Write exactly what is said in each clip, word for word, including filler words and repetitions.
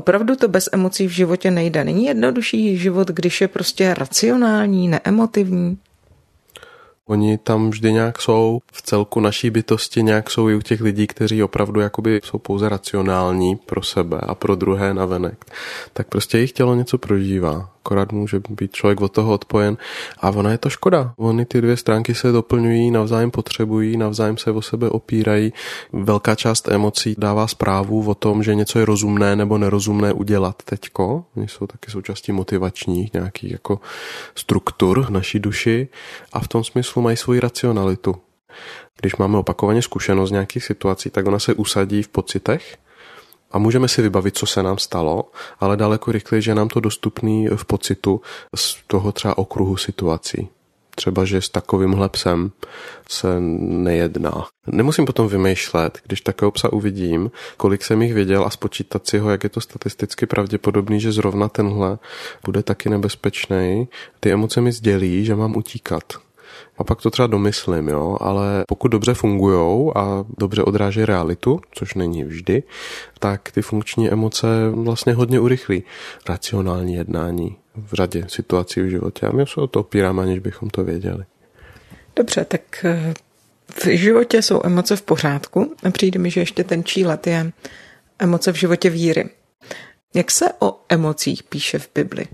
Opravdu to bez emocí v životě nejde. Není jednodušší život, když je prostě racionální, neemotivní? Oni tam vždy nějak jsou, v celku naší bytosti nějak jsou i u těch lidí, kteří opravdu jakoby jsou pouze racionální pro sebe a pro druhé navenek. Tak prostě jejich tělo něco prožívá. Akorát může být člověk od toho odpojen a ona je to škoda. Ony ty dvě stránky se doplňují, navzájem potřebují, navzájem se o sebe opírají. Velká část emocí dává zprávu o tom, že něco je rozumné nebo nerozumné udělat teďko. Oni jsou taky součástí motivačních nějakých jako struktur v naší duši a v tom smyslu mají svoji racionalitu. Když máme opakovaně zkušenost z nějakých situací, tak ona se usadí v pocitech a můžeme si vybavit, co se nám stalo, ale daleko rychleji, že je nám to dostupný v pocitu z toho třeba okruhu situací. Třeba, že s takovýmhle psem se nejedná. Nemusím potom vymýšlet, když takového psa uvidím, kolik jsem jich viděl a spočítat si ho, jak je to statisticky pravděpodobný, že zrovna tenhle bude taky nebezpečný. Ty emoce mi sdělí, že mám utíkat. A pak to třeba domyslím, jo, ale pokud dobře fungujou a dobře odráží realitu, což není vždy, tak ty funkční emoce vlastně hodně urychlí racionální jednání v řadě situací v životě. A my se o to opíráme, aniž bychom to věděli. Dobře, tak v životě jsou emoce v pořádku a přijde mi, že ještě ten let je emoce v životě víry. Jak se o emocích píše v Bibli?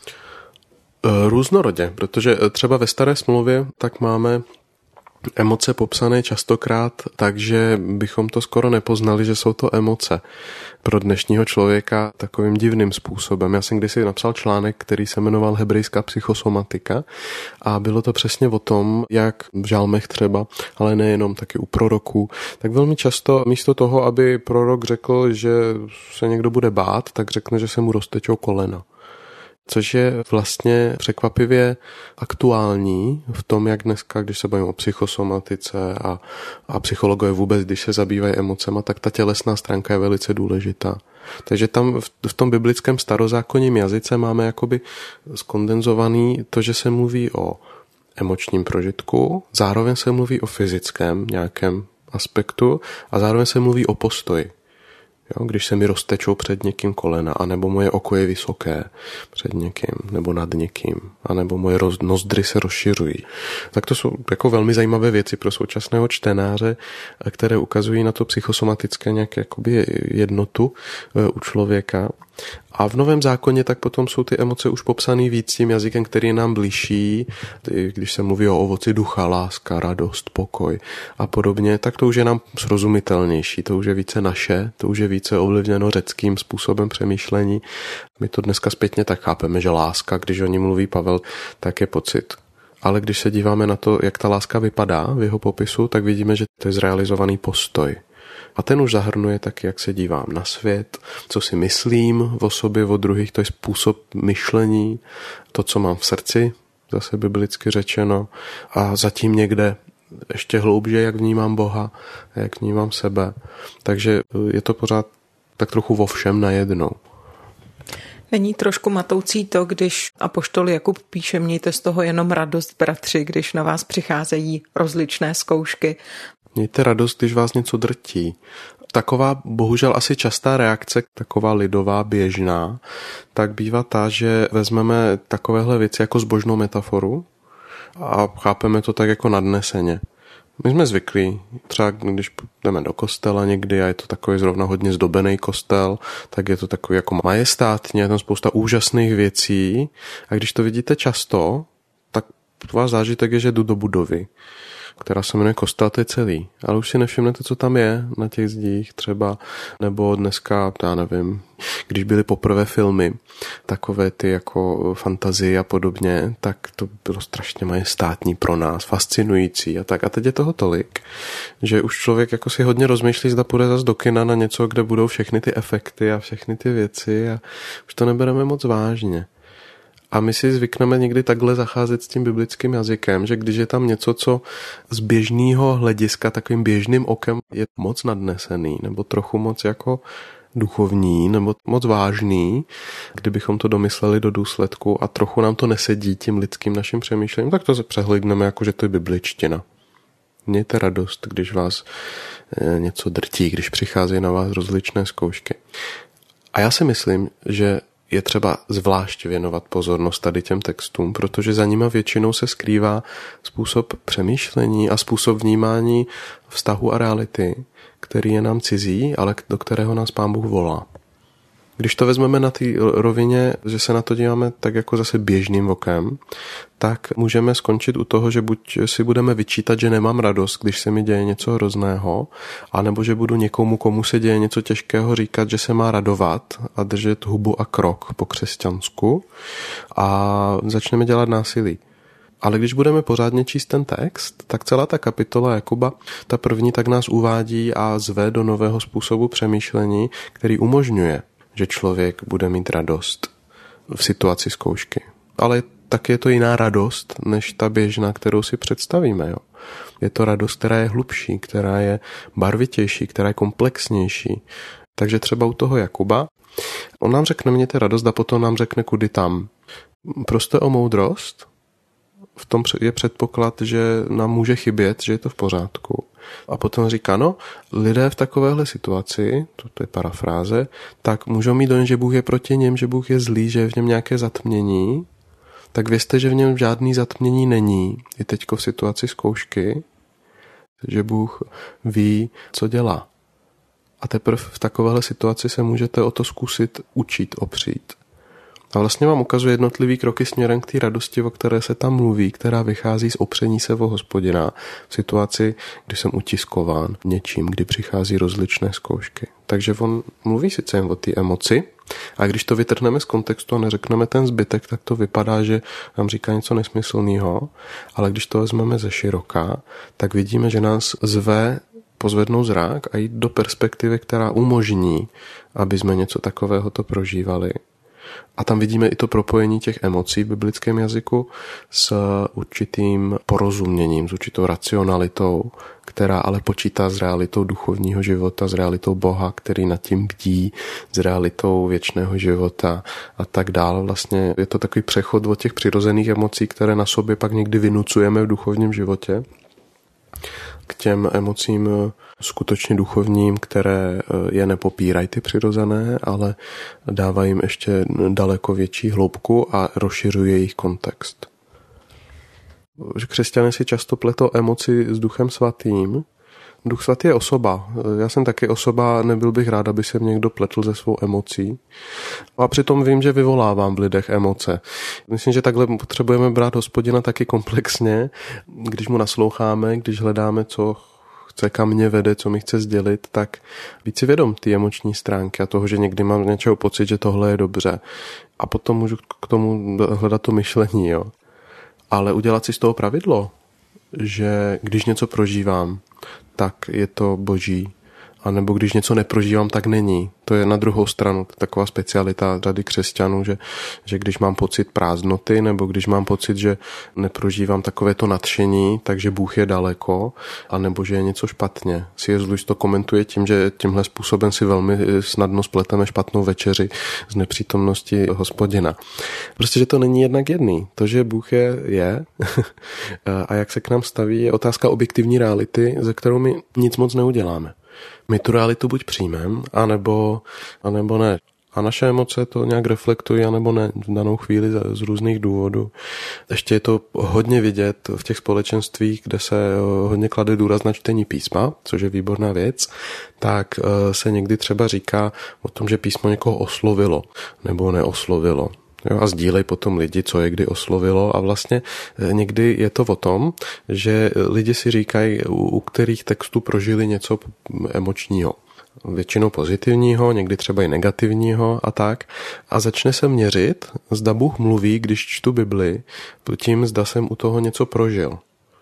Různorodě, protože třeba ve Staré smlouvě tak máme emoce popsané častokrát, takže bychom to skoro nepoznali, že jsou to emoce pro dnešního člověka takovým divným způsobem. Já jsem kdysi napsal článek, který se jmenoval Hebrejská psychosomatika a bylo to přesně o tom, jak v žalmech třeba, ale nejenom, taky u proroků, tak velmi často místo toho, aby prorok řekl, že se někdo bude bát, tak řekne, že se mu roztečou kolena. Což je vlastně překvapivě aktuální v tom, jak dneska, když se bavíme o psychosomatice a, a psychologové vůbec, když se zabývají emocema, tak ta tělesná stránka je velice důležitá. Takže tam v, v tom biblickém starozákonním jazyce máme jakoby skondenzovaný to, že se mluví o emočním prožitku, zároveň se mluví o fyzickém nějakém aspektu a zároveň se mluví o postoji. Jo, když se mi roztečou před někým kolena, anebo moje oko je vysoké před někým, nebo nad někým, anebo moje roz, nozdry se rozšiřují. Tak to jsou jako velmi zajímavé věci pro současného čtenáře, které ukazují na to psychosomatické nějaké jakoby jednotu u člověka. A v Novém zákoně tak potom jsou ty emoce už popsané víc tím jazykem, který je nám bližší, když se mluví o ovoci ducha, láska, radost, pokoj a podobně, tak to už je nám srozumitelnější, to už je více naše, to už je více ovlivněno řeckým způsobem přemýšlení. My to dneska zpětně tak chápeme, že láska, když o ní mluví Pavel, tak je pocit. Ale když se díváme na to, jak ta láska vypadá v jeho popisu, tak vidíme, že to je zrealizovaný postoj. A ten už zahrnuje taky, jak se dívám na svět, co si myslím o sobě, o druhých, to je způsob myšlení, to, co mám v srdci, zase biblicky řečeno, a zatím někde ještě hloubže, jak vnímám Boha, jak vnímám sebe. Takže je to pořád tak trochu vo všem najednou. Není trošku matoucí to, když apoštol Jakub píše, mějte z toho jenom radost, bratři, když na vás přicházejí rozličné zkoušky. Mějte radost, když vás něco drtí. Taková bohužel asi častá reakce, taková lidová, běžná, tak bývá ta, že vezmeme takovéhle věci jako zbožnou metaforu a chápeme to tak jako nadneseně. My jsme zvyklí, třeba když jdeme do kostela někdy a je to takový zrovna hodně zdobený kostel, tak je to takový jako majestátně, je tam spousta úžasných věcí a když to vidíte často, tak váš zážitek je, že jdu do budovy, která se jmenuje kostel, to je celý. Ale už si nevšimnete, co tam je na těch zdích třeba, nebo dneska, já nevím, když byly poprvé filmy, takové ty jako fantazie a podobně, tak to bylo strašně majestátní pro nás, fascinující a tak. A teď je toho tolik, že už člověk jako si hodně rozmýšlí, zda půjde zas do kina na něco, kde budou všechny ty efekty a všechny ty věci a už to nebereme moc vážně. A my si zvykneme někdy takhle zacházet s tím biblickým jazykem, že když je tam něco, co z běžného hlediska takovým běžným okem je moc nadnesený, nebo trochu moc jako duchovní, nebo moc vážný, kdybychom to domysleli do důsledku a trochu nám to nesedí tím lidským naším přemýšlením, tak to se přehlídneme jako, že to je bibličtina. Mějte radost, když vás něco drtí, když přichází na vás rozličné zkoušky. A já si myslím, že je třeba zvlášť věnovat pozornost tady těm textům, protože za nima většinou se skrývá způsob přemýšlení a způsob vnímání vztahu a reality, který je nám cizí, ale do kterého nás Pán Bůh volá. Když to vezmeme na té rovině, že se na to díváme tak jako zase běžným okem, tak můžeme skončit u toho, že buď si budeme vyčítat, že nemám radost, když se mi děje něco hrozného, anebo že budu někomu, komu se děje něco těžkého, říkat, že se má radovat a držet hubu a krok po křesťansku a začneme dělat násilí. Ale když budeme pořádně číst ten text, tak celá ta kapitola Jakuba, ta první, tak nás uvádí a zve do nového způsobu přemýšlení, který umožňuje, že člověk bude mít radost v situaci zkoušky. Ale tak je to jiná radost, než ta běžná, kterou si představíme. Jo. Je to radost, která je hlubší, která je barvitější, která je komplexnější. Takže třeba u toho Jakuba, on nám řekne, mějte radost a potom nám řekne, kudy tam. Prostě o moudrost, v tom je předpoklad, že nám může chybět, že je to v pořádku. A potom říká, no, lidé v takovéhle situaci, to je parafráze, tak můžou mít dojem, že Bůh je proti něm, že Bůh je zlý, že je v něm nějaké zatmění, tak vězte, že v něm žádný zatmění není. I teďko v situaci zkoušky, že Bůh ví, co dělá. A teprve v takovéhle situaci se můžete o to zkusit učit, opřít. A vlastně vám ukazuje jednotlivý kroky směrem k té radosti, o které se tam mluví, která vychází z opření se o Hospodina v situaci, kdy jsem utiskován něčím, kdy přichází rozličné zkoušky. Takže on mluví sice jen o té emoci, a když to vytrhneme z kontextu a neřekneme ten zbytek, tak to vypadá, že nám říká něco nesmyslného, ale když to vezmeme ze široka, tak vidíme, že nás zve pozvednout zrak a jít do perspektivy, která umožní, aby jsme něco takového to prožívali. A tam vidíme i to propojení těch emocí v biblickém jazyku s určitým porozuměním, s určitou racionalitou, která ale počítá s realitou duchovního života, s realitou Boha, který nad tím bdí, s realitou věčného života a tak dále. Vlastně je to takový přechod od těch přirozených emocí, které na sobě pak někdy vynucujeme v duchovním životě, k těm emocím skutečně duchovním, které je nepopírají ty přirozené, ale dávají jim ještě daleko větší hloubku a rozšiřuje jejich kontext. Že křesťané si často pletou emoci s Duchem svatým. Duch svatý je osoba. Já jsem taky osoba, nebyl bych rád, aby se mě někdo pletl ze svou emocí. A přitom vím, že vyvolávám v lidech emoce. Myslím, že takhle potřebujeme brát Hospodina taky komplexně, když mu nasloucháme, když hledáme, co chce, kam mě vede, co mi chce sdělit, tak být si vědom ty emoční stránky a toho, že někdy mám něčeho pocit, že tohle je dobře. A potom můžu k tomu hledat to myšlení, jo. Ale udělat si z toho pravidlo, že když něco prožívám, tak je to boží. A nebo když něco neprožívám, tak není. To je na druhou stranu taková specialita řady křesťanů, že, že když mám pocit prázdnoty, nebo když mám pocit, že neprožívám takovéto nadšení, takže Bůh je daleko, a nebo že je něco špatně. C S. Lewis to komentuje tím, že tímhle způsobem si velmi snadno spleteme špatnou večeři z nepřítomnosti Hospodina. Prostě, že to není jednak jedný. To, že Bůh je, je a jak se k nám staví, je otázka objektivní reality, ze kterou my nic moc neuděláme. My tu realitu buď přijmeme, anebo, anebo ne. A naše emoce to nějak reflektují, anebo ne v danou chvíli z různých důvodů. Ještě je to hodně vidět v těch společenstvích, kde se hodně klade důraz na čtení písma, což je výborná věc, tak se někdy třeba říká o tom, že písmo někoho oslovilo nebo neoslovilo. Jo, a sdílej potom lidi, co je kdy oslovilo, a vlastně někdy je to o tom, že lidi si říkají, u, u kterých textů prožili něco emočního. Většinou pozitivního, někdy třeba i negativního a tak. A začne se měřit, zda Bůh mluví, když čtu Bibli, tím zda jsem u toho něco prožil.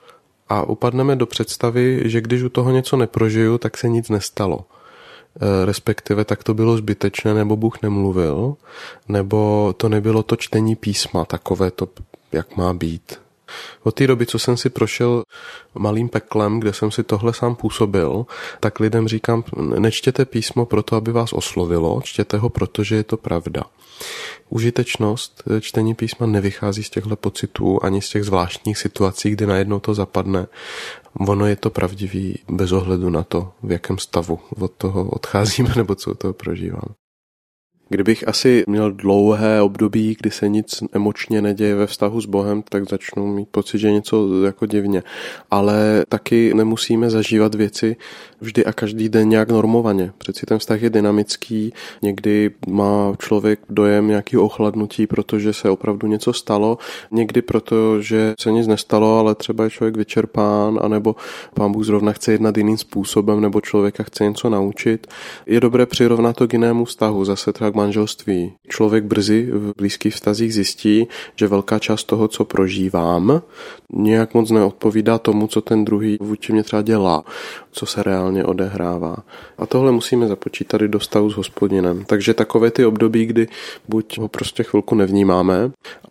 A upadneme do představy, že když u toho něco neprožiju, tak se nic nestalo. Respektive tak to bylo zbytečné, nebo Bůh nemluvil, nebo to nebylo to čtení písma, takové to, jak má být. Od té doby, co jsem si prošel malým peklem, kde jsem si tohle sám působil, tak lidem říkám, nečtěte písmo proto, aby vás oslovilo, čtěte ho, protože je to pravda. Užitečnost čtení písma nevychází z těchto pocitů ani z těch zvláštních situací, kdy najednou to zapadne. Ono je to pravdivý bez ohledu na to, v jakém stavu od toho odcházíme nebo co od toho prožíváme. Kdybych asi měl dlouhé období, kdy se nic emočně neděje ve vztahu s Bohem, tak začnu mít pocit, že něco jako divně. Ale taky nemusíme zažívat věci vždy a každý den nějak normovaně. Přeci ten vztah je dynamický, někdy má člověk dojem nějakého ochladnutí, protože se opravdu něco stalo, někdy proto, že se nic nestalo, ale třeba je člověk vyčerpán, anebo Pán Bůh zrovna chce jednat jiným způsobem, nebo člověka chce něco naučit. Je dobré přirovnat to k jinému vztahu, zase třeba k manželství. Člověk brzy v blízkých vztazích zjistí, že velká část toho, co prožívám, nějak moc neodpovídá tomu, co ten druhý vůči mě třeba dělá, co se reálně odehrává. A tohle musíme započítat i do vztahu s Hospodinem. Takže takové ty období, kdy buď ho prostě chvilku nevnímáme,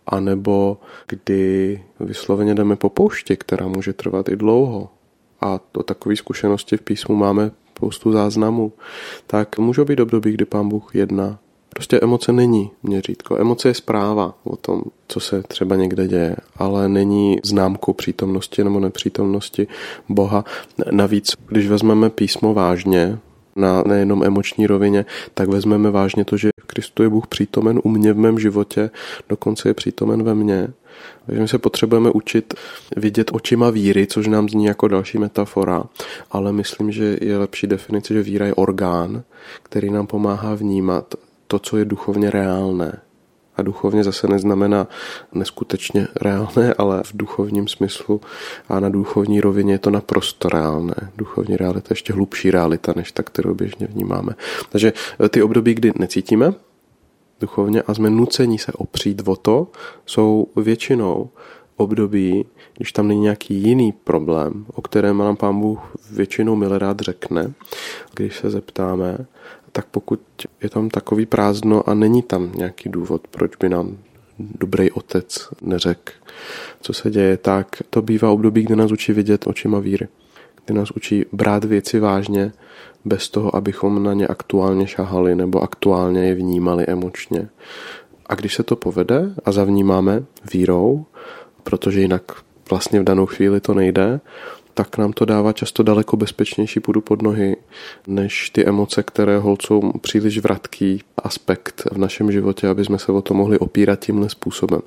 anebo kdy vysloveně jdeme po poušti, která může trvat i dlouho. A to takové zkušenosti v písmu máme spoustu záznamů. Tak můžou být období, kdy Pán Bůh jedná. Prostě emoce není měřítko. Emoce je zpráva o tom, co se třeba někde děje, ale není známkou přítomnosti nebo nepřítomnosti Boha. Navíc, když vezmeme písmo vážně, na nejenom emoční rovině, tak vezmeme vážně to, že v Kristu je Bůh přítomen u mě v mém životě, dokonce je přítomen ve mně. Takže my se potřebujeme učit vidět očima víry, což nám zní jako další metafora, ale myslím, že je lepší definice, že víra je orgán, který nám pomáhá vnímat to, co je duchovně reálné. A duchovně zase neznamená neskutečně reálné, ale v duchovním smyslu a na duchovní rovině je to naprosto reálné. Duchovní realita je ještě hlubší realita, než ta, kterou běžně vnímáme. Takže ty období, kdy necítíme duchovně a jsme nuceni se opřít o to, jsou většinou období, když tam není nějaký jiný problém, o kterém nám Pán Bůh většinou milerád řekne, když se zeptáme, tak pokud je tam takový prázdno a není tam nějaký důvod, proč by nám dobrý otec neřekl, co se děje, tak to bývá období, kdy nás učí vidět očima víry. Kdy nás učí brát věci vážně, bez toho, abychom na ně aktuálně šahali nebo aktuálně je vnímali emočně. A když se to povede a zavnímáme vírou, protože jinak vlastně v danou chvíli to nejde, tak nám to dává často daleko bezpečnější půdu pod nohy, než ty emoce, které holt jsou příliš vratký aspekt v našem životě, aby jsme se o to mohli opírat tímhle způsobem.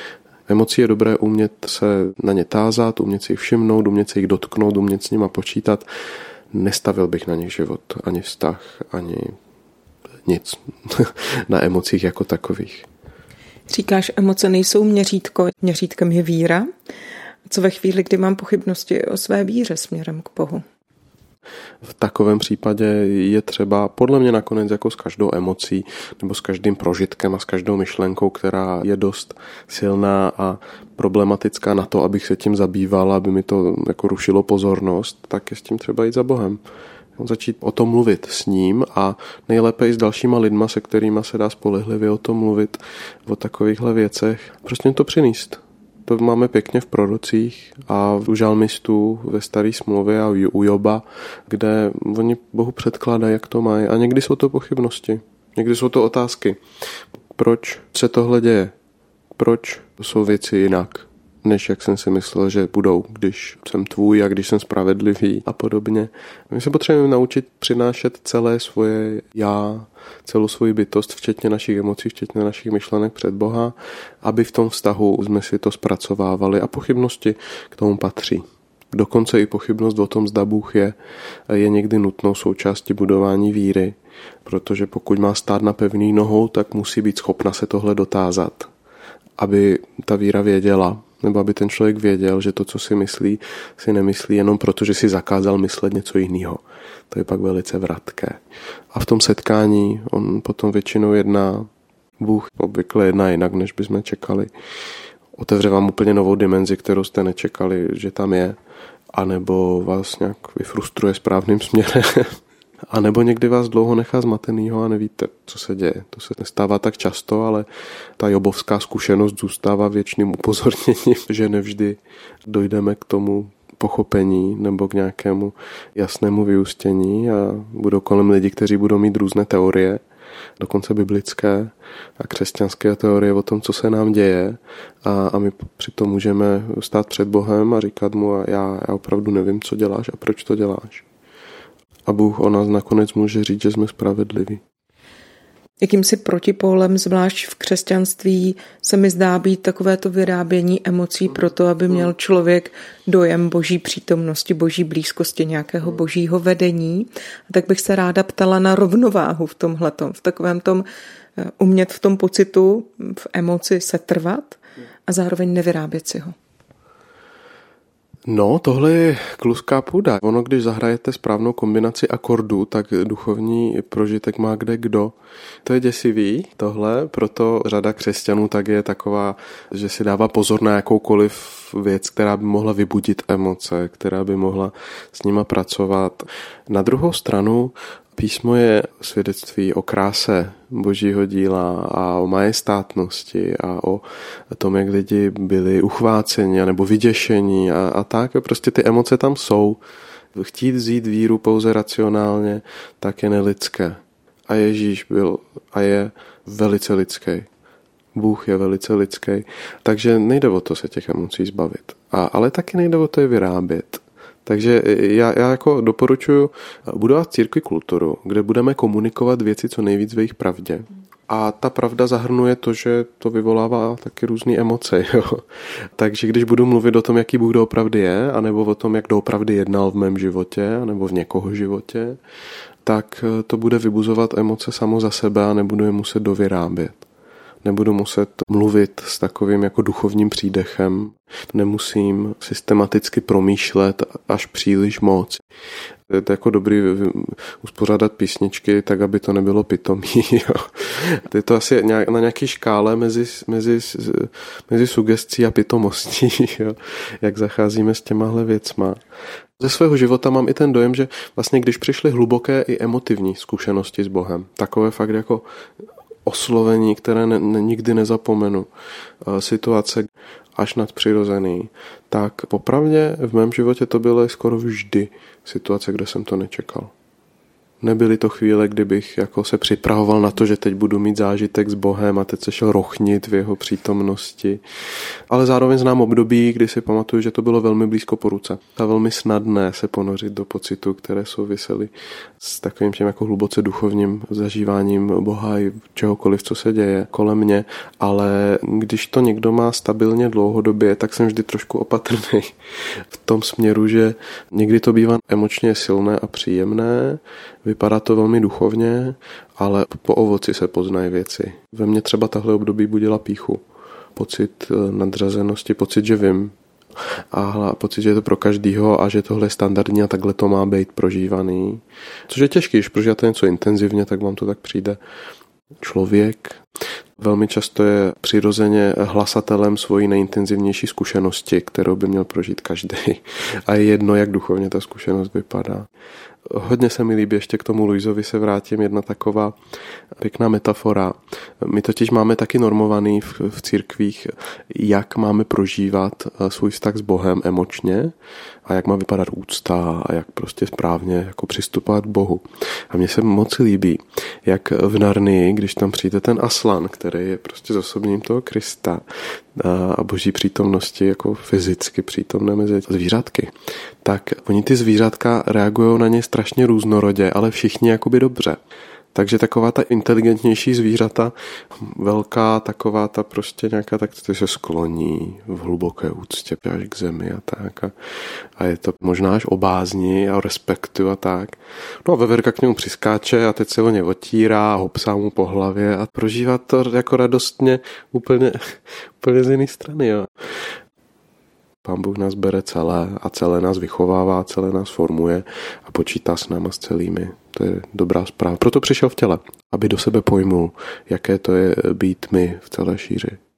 Emocí je dobré umět se na ně tázat, umět si jich všimnout, umět se jich dotknout, umět s nima počítat. Nestavil bych na nich život, ani vztah, ani nic na emocích jako takových. Říkáš, emoce nejsou měřítko, měřítkem je víra. Co ve chvíli, kdy mám pochybnosti o své víře směrem k Bohu? V takovém případě je třeba, podle mě nakonec jako s každou emocí nebo s každým prožitkem a s každou myšlenkou, která je dost silná a problematická na to, abych se tím zabýval, aby mi to jako rušilo pozornost, tak je s tím třeba jít za Bohem. Začít o tom mluvit s ním a nejlépe i s dalšíma lidma, se kterýma se dá spolehlivě o tom mluvit, o takovýchhle věcech. Prostě to přinést. To máme pěkně v prorocích a u žalmistů ve staré smlouvě a u Joba, kde oni Bohu předkládají, jak to mají. A někdy jsou to pochybnosti, někdy jsou to otázky. Proč se tohle děje? Proč jsou věci jinak, než jak jsem si myslel, že budou, když jsem tvůj a když jsem spravedlivý a podobně. My se potřebujeme naučit přinášet celé svoje já, celou svoji bytost, včetně našich emocí, včetně našich myšlenek před Boha, aby v tom vztahu jsme si to zpracovávali a pochybnosti k tomu patří. Dokonce i pochybnost o tom, zda Bůh je, je někdy nutnou součástí budování víry, protože pokud má stát na pevný nohou, tak musí být schopna se tohle dotázat, aby ta víra věděla, nebo aby ten člověk věděl, že to, co si myslí, si nemyslí jenom proto, že si zakázal myslet něco jiného. To je pak velice vratké. A v tom setkání on potom většinou jedná, Bůh obvykle jedná jinak, než bychom čekali. Otevře vám úplně novou dimenzi, kterou jste nečekali, že tam je, anebo vás nějak vyfrustruje správným směrem. A nebo někdy vás dlouho nechá zmatenýho a nevíte, co se děje. To se nestává tak často, ale ta jobovská zkušenost zůstává věčným upozorněním, že nevždy dojdeme k tomu pochopení nebo k nějakému jasnému vyústění a budou kolem lidi, kteří budou mít různé teorie, dokonce biblické a křesťanské teorie o tom, co se nám děje a, a my přitom můžeme stát před Bohem a říkat mu a já, já opravdu nevím, co děláš a proč to děláš. A Bůh o nás nakonec může říct, že jsme spravedliví. Jakýmsi protipólem, zvlášť v křesťanství, se mi zdá být takovéto vyrábění emocí proto, aby měl člověk dojem boží přítomnosti, boží blízkosti, nějakého božího vedení. A tak bych se ráda ptala na rovnováhu v tomhletom, v takovém tom umět v tom pocitu, v emoci setrvat a zároveň nevyrábět si ho. No, tohle je kluská půda. Ono, když zahrajete správnou kombinaci akordů, tak duchovní prožitek má kde kdo. To je děsivý, tohle, proto řada křesťanů tak je taková, že si dává pozor na jakoukoliv věc, která by mohla vybudit emoce, která by mohla s nima pracovat. Na druhou stranu písmo je svědectví o kráse božího díla a o majestátnosti a o tom, jak lidi byli uchváceni nebo vyděšení a, a tak. Prostě ty emoce tam jsou. Chtít vzít víru pouze racionálně, tak je nelidské. A Ježíš byl a je velice lidský. Bůh je velice lidský. Takže nejde o to se těch emocí zbavit. A, ale taky nejde o to je vyrábět. Takže já, já jako doporučuji budovat v církvi kulturu, kde budeme komunikovat věci co nejvíc v jejich pravdě. A ta pravda zahrnuje to, že to vyvolává taky různé emoce. Jo. Takže když budu mluvit o tom, jaký Bůh doopravdy je, anebo o tom, jak doopravdy jednal v mém životě, anebo v někoho životě, tak to bude vybuzovat emoce samo za sebe a nebudu je muset dovyrábět. Nebudu muset mluvit s takovým jako duchovním přídechem. Nemusím systematicky promýšlet až příliš moc. Je to jako dobrý uspořádat písničky tak, aby to nebylo pitomý. Jo. Je to asi na nějaké škále mezi, mezi, mezi sugestí a pitomostí, jo. Jak zacházíme s těmahle věcma. Ze svého života mám i ten dojem, že vlastně když přišly hluboké i emotivní zkušenosti s Bohem, takové fakt jako oslovení, které ne, ne, nikdy nezapomenu, situace až nadpřirozený, tak popravdě v mém životě to byly skoro vždy situace, kde jsem to nečekal. Nebyly to chvíle, kdybych jako se připravoval na to, že teď budu mít zážitek s Bohem a teď se šel rochnit v jeho přítomnosti. Ale zároveň znám období, kdy si pamatuju, že to bylo velmi blízko po ruce. A velmi snadné se ponořit do pocitů, které souvisely s takovým tím jako hluboce duchovním zažíváním Boha i čehokoliv, co se děje kolem mě. Ale když to někdo má stabilně dlouhodobě, tak jsem vždy trošku opatrný v tom směru, že někdy to bývá emočně silné a příjemné. Vypadá to velmi duchovně, ale po ovoci se poznají věci. Ve mně třeba tahle období budila pýchu. Pocit nadřazenosti, pocit, že vím. A pocit, že je to pro každýho a že tohle je standardní a takhle to má být prožívaný. Což je těžký, když prožíváte něco intenzivně, tak vám to tak přijde. Člověk velmi často je přirozeně hlasatelem svojí nejintenzivnější zkušenosti, kterou by měl prožít každý. A je jedno, jak duchovně ta zkušenost vypadá. Hodně se mi líbí, ještě k tomu Luisovi se vrátím, jedna taková pěkná metafora. My totiž máme taky normovaný v, v církvích, jak máme prožívat svůj vztah s Bohem emočně a jak má vypadat úcta a jak prostě správně jako přistupovat k Bohu. A mně se moc líbí, jak v Narnii, když tam přijde ten Aslan, který je prostě zosobním toho Krista a boží přítomnosti jako fyzicky přítomné mezi zvířatky, tak oni ty zvířatka reagují na ně strašně různorodě, ale všichni jakoby dobře. Takže taková ta inteligentnější zvířata, velká taková ta prostě nějaká, tak ty se skloní v hluboké úctě až k zemi a tak. A, a je to možná až o bázni a o respektu a tak. No a veverka k němu přiskáče a teď se o ně otírá a hopsá mu po hlavě a prožívá to jako radostně úplně, úplně z jiné strany. Jo. Pán Bůh nás bere celé a celé nás vychovává, celé nás formuje a počítá s náma s celými. To je dobrá zpráva. Proto přišel v těle, aby do sebe pojmul, jaké to je být my v celé šíři.